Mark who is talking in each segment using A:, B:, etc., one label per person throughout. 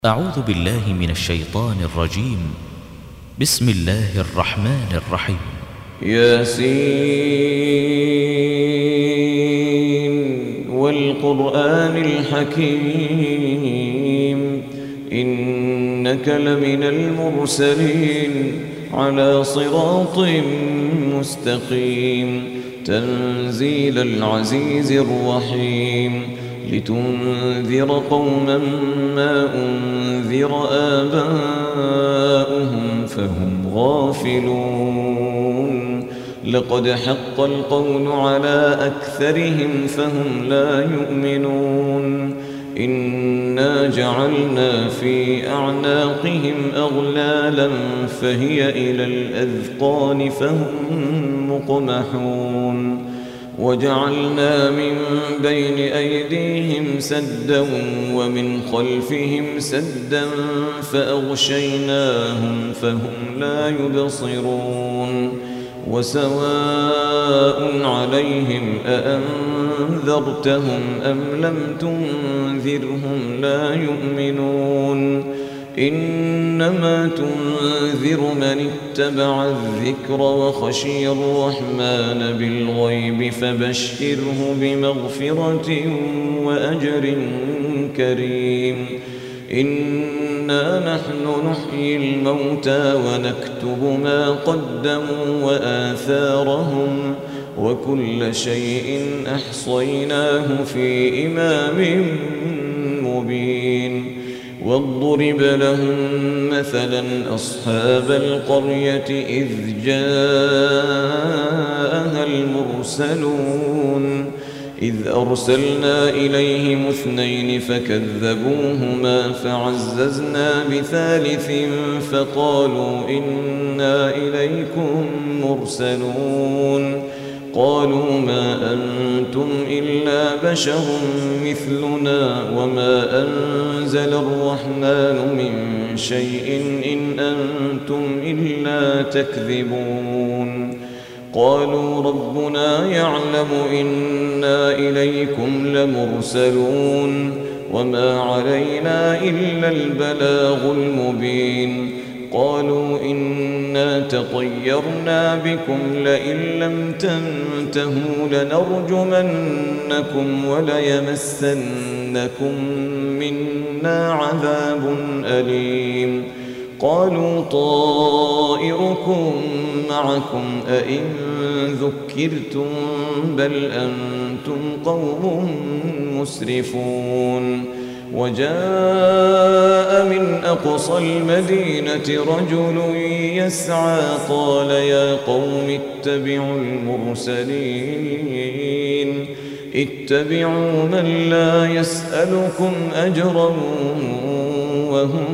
A: أعوذ بالله من الشيطان الرجيم. بسم الله الرحمن الرحيم.
B: ياسين والقرآن الحكيم إنك لمن المرسلين على صراط مستقيم تنزيل العزيز الرحيم لتنذر قوما ما أنذر آباؤهم فهم غافلون لقد حق القول على أكثرهم فهم لا يؤمنون إنا جعلنا في أعناقهم أغلالا فهي إلى الأذقان فهم مقمحون وجعلنا من بين أيديهم سدا ومن خلفهم سدا فأغشيناهم فهم لا يبصرون وسواء عليهم أأنذرتهم أم لم تنذرهم لا يؤمنون إنما تنذر من اتبع الذكر وخشي الرحمن بالغيب فبشره بمغفرة وأجر كريم إنا نحن نحيي الموتى ونكتب ما قدموا وآثارهم وكل شيء أحصيناه في إمام مبين واضرب لهم مثلا أصحاب القرية إذ جاءها المرسلون إذ أرسلنا إليهم اثنين فكذبوهما فعززنا بثالث فقالوا إنا إليكم مرسلون قالوا ما أنتم إلا بشر مثلنا وما أنزل الرحمن من شيء إن أنتم إلا تكذبون قالوا ربنا يعلم إنا إليكم لمرسلون وما علينا إلا البلاغ المبين قالوا إنا تطيرنا بكم لئن لم تنتهوا لنرجمنكم وليمسنكم منا عذاب أليم قالوا طائركم معكم أئن ذكرتم بل أنتم قوم مسرفون وجاء من أقصى المدينة رجل يسعى قال يا قوم اتبعوا المرسلين اتبعوا من لا يسألكم أجرا وهم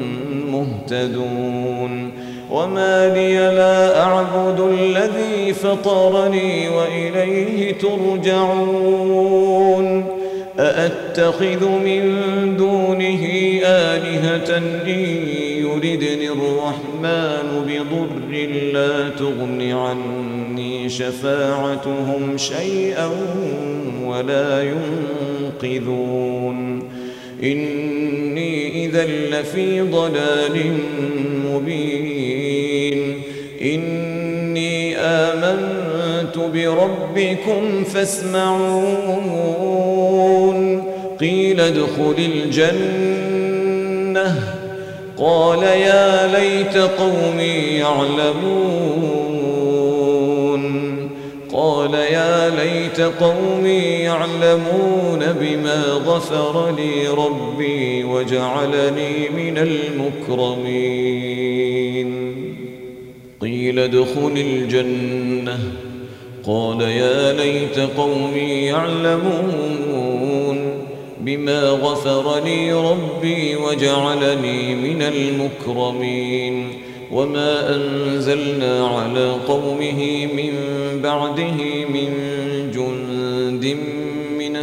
B: مهتدون وما لي لا أعبد الذي فطرني وإليه ترجعون أأتخذ من دونه آلهة إن يردني الرحمن بضر لا تغن عني شفاعتهم شيئا ولا ينقذون إني إذا لفي ضلال مبين إني آمنت بربكم فاسمعون قيل ادخل الجنة قال يا ليت قومي يعلمون قال يا ليت قومي يعلمون بما غفر لي ربي وجعلني من المكرمين قيل ادخل الجنة قال يا ليت قومي يعلمون بما غفر لي ربي وجعلني من المكرمين وما أنزلنا على قومه من بعده من جند من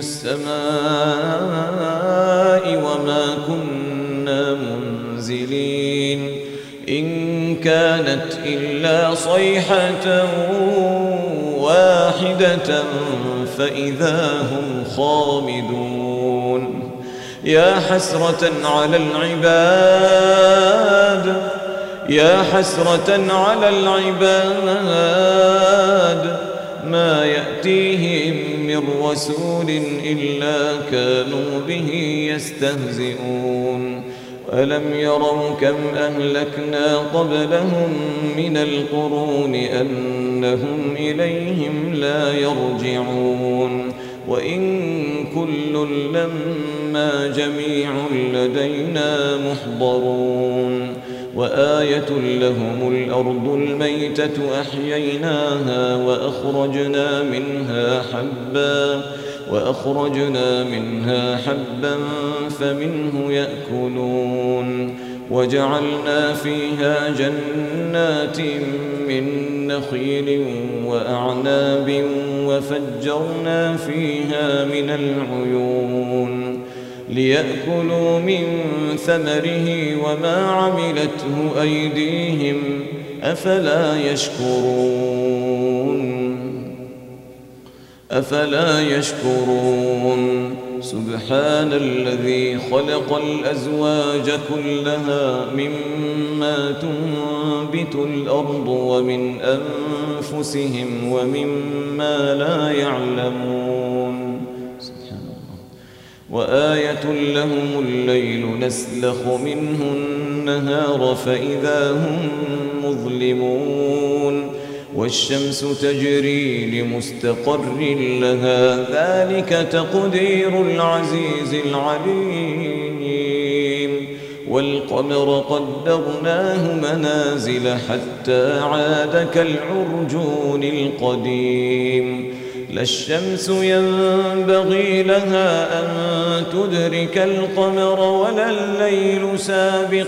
B: السماء وما كنا منزلين إن كانت إلا صيحة واحدة فإذا هم خامدون يا حسرة على العباد ما يأتيهم من رسول إلا كانوا به يستهزئون ألم يروا كم أهلكنا قبلهم من القرون أنهم إليهم لا يرجعون وإن كل لما جميع لدينا محضرون وآية لهم الأرض الميتة أحييناها وأخرجنا منها حبا فمنه يأكلون وجعلنا فيها جنات من نخيل وأعناب وفجرنا فيها من العيون ليأكلوا من ثمره وما عملته أيديهم أفلا يشكرون سبحان الذي خلق الأزواج كلها مما تنبت الأرض ومن أنفسهم ومما لا يعلمون وآية لهم الليل نسلخ منه النهار فإذا هم مظلمون والشمس تجري لمستقر لها ذلك تقدير العزيز العليم والقمر قدرناه منازل حتى عاد كالعرجون القديم لا الشمس ينبغي لها أن تدرك القمر ولا الليل سابق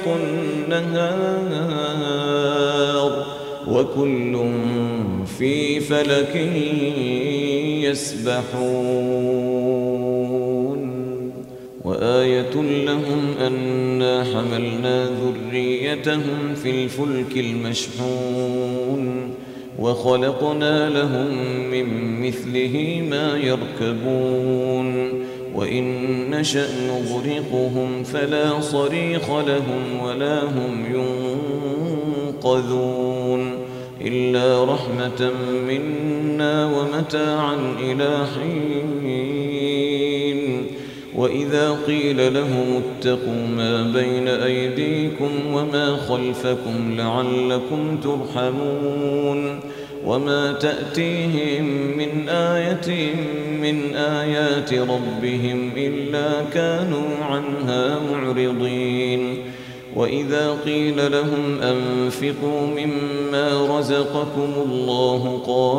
B: النهار وكل في فلك يسبحون وآية لهم أنا حملنا ذريتهم في الفلك المشحون وخلقنا لهم من مثله ما يركبون وإن نشأ نغرقهم فلا صريخ لهم ولا هم ينقذون إلا رحمة منا ومتاعا إلى حين وإذا قيل لهم اتقوا ما بين أيديكم وما خلفكم لعلكم ترحمون وما تأتيهم من آية من آيات ربهم إلا كانوا عنها معرضين وإذا قيل لهم أنفقوا مما رزقكم الله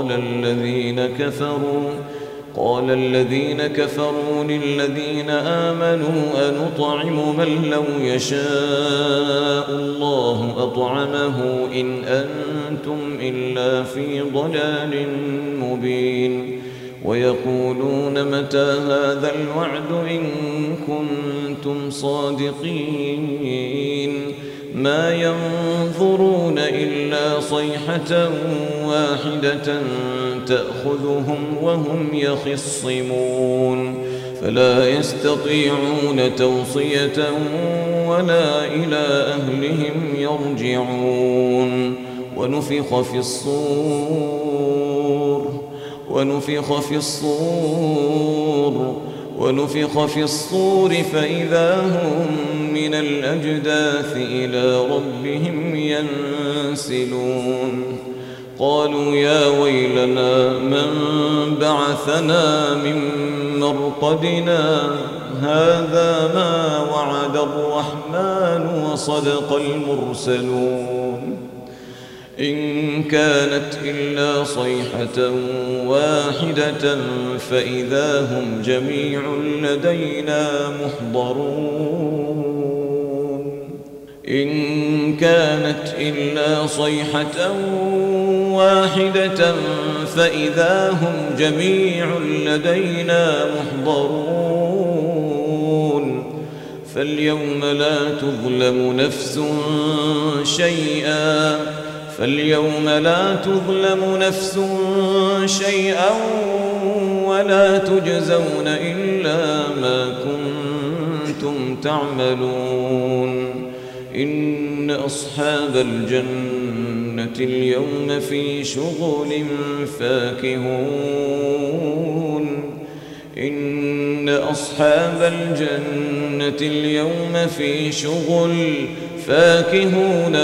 B: قال الذين كفروا للذين آمنوا أنطعم من لو يشاء الله أطعمه إن أنتم إلا في ضلال مبين ويقولون متى هذا الوعد إن كنتم صادقين ما ينظرون إلا صيحة واحدة تأخذهم وهم يخصمون فلا يستطيعون توصية ولا إلى أهلهم يرجعون ونفخ في الصور فإذا هم من الأجداث إلى ربهم ينسلون قالوا يا ويلنا من بعثنا من مرقدنا هذا ما وعد الرحمن وصدق المرسلون إن كانت إلا صيحة واحدة فإذا هم جميع لدينا محضرون إن كانت إلا صيحة واحدة فإذا هم جميع لدينا محضرون فاليوم لا تظلم نفس شيئا ولا تجزون إلا ما كنتم تعملون إن أصحاب الجنة اليوم في شغل فاكهون إن أصحاب الجنة اليوم في شغل فاكهون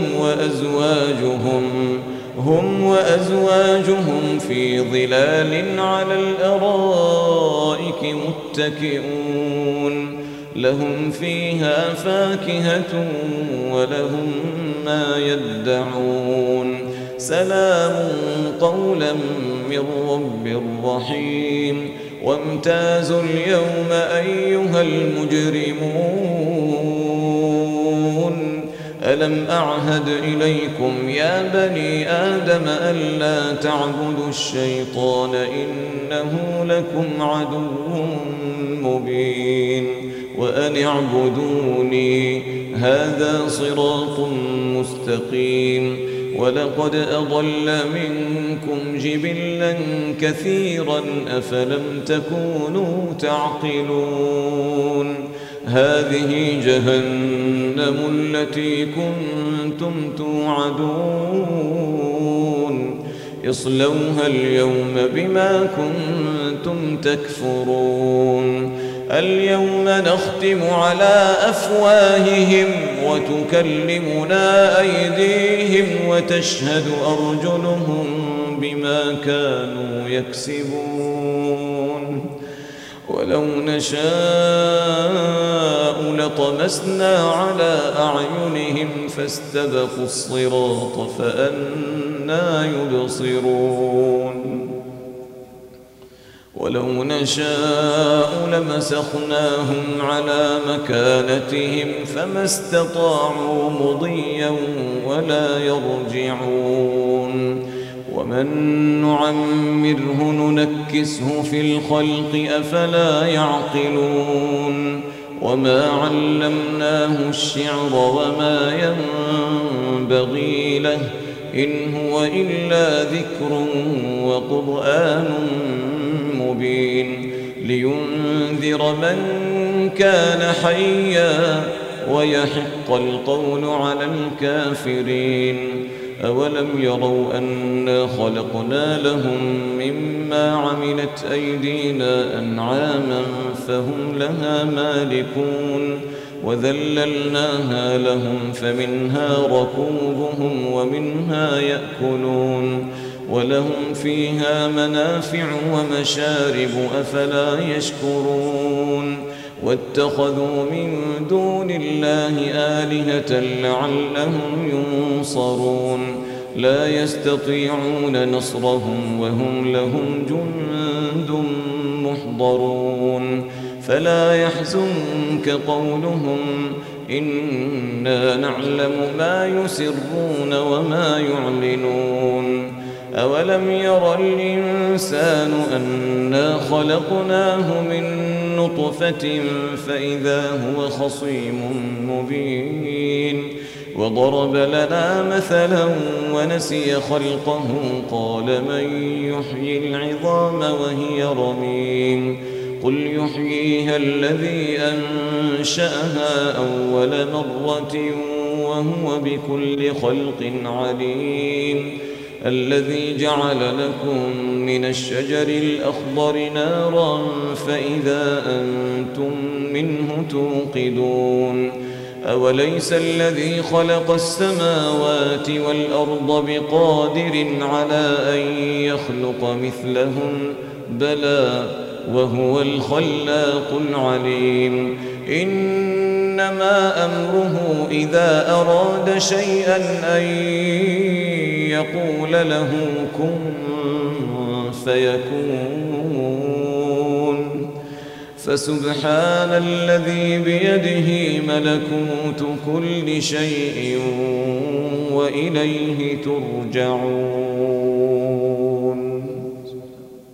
B: هم وأزواجهم في ظلال على الأرائك متكئون لهم فيها فاكهة ولهم ما يدعون سلام قولا من رب رحيم وامتازوا اليوم أيها المجرمون ألم أعهد إليكم يا بني آدم ألا تعبدوا الشيطان إنه لكم عدو مبين وأن اعبدوني هذا صراط مستقيم ولقد أضل منكم جبلا كثيرا أفلم تكونوا تعقلون هذه جهنم التي كنتم توعدون اصلوها اليوم بما كنتم تكفرون اليوم نختم على أفواههم وتكلمنا أيديهم وتشهد أرجلهم بما كانوا يكسبون ولو نشاء لطمسنا على أعينهم فاستبقوا الصراط فأنى يبصرون ولو نشاء لمسخناهم على مكانتهم فما استطاعوا مضيا ولا يرجعون ومن نعمره ننكسه في الخلق أفلا يعقلون وما علمناه الشعر وما ينبغي له إن هو إلا ذكر وقرآن مبين لينذر من كان حيا ويحق القول على الكافرين أولم يروا أنا خلقنا لهم مما عملت أيدينا أنعاما فهم لها مالكون وذللناها لهم فمنها ركوبهم ومنها يأكلون ولهم فيها منافع ومشارب أفلا يشكرون واتخذوا من دون الله آلهة لعلهم ينصرون لا يستطيعون نصرهم وهم لهم جند محضرون فلا يحزنك قولهم إنا نعلم ما يسرون وما يعلنون أولم ير الإنسان أنا خلقناه من نطفة فإذا هو خصيم مبين وضرب لنا مثلا ونسي خلقه قال من يحيي العظام وهي رميم قل يحييها الذي أنشأها أول مرة وهو بكل خلق عليم الذي جعل لكم من الشجر الأخضر نارا فإذا أنتم منه توقدون أوليس الذي خلق السماوات والأرض بقادر على أن يخلق مثلهم بلى وهو الخلاق العليم إنما أمره إذا أراد شيئا أن يقول له كن فيكون فسبحان الذي بيده ملكوت كل شيء وإليه ترجعون